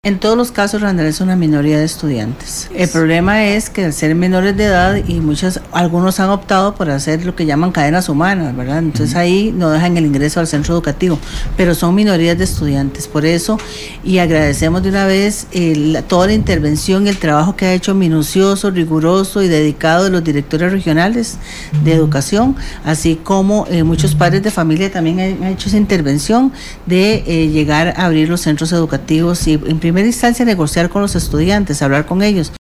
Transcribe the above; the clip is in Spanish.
En todos los casos, Randall, es una minoría de estudiantes. El problema es que al ser menores de edad y algunos han optado por hacer lo que llaman cadenas humanas, ¿verdad? Entonces ahí no dejan el ingreso al centro educativo, pero son minorías de estudiantes. Por eso, y agradecemos de una vez toda la intervención y el trabajo que ha hecho minucioso, riguroso y dedicado de los directores regionales de educación, así como muchos padres de familia también han hecho esa intervención de llegar a abrir los centros educativos y en primera instancia negociar con los estudiantes, hablar con ellos.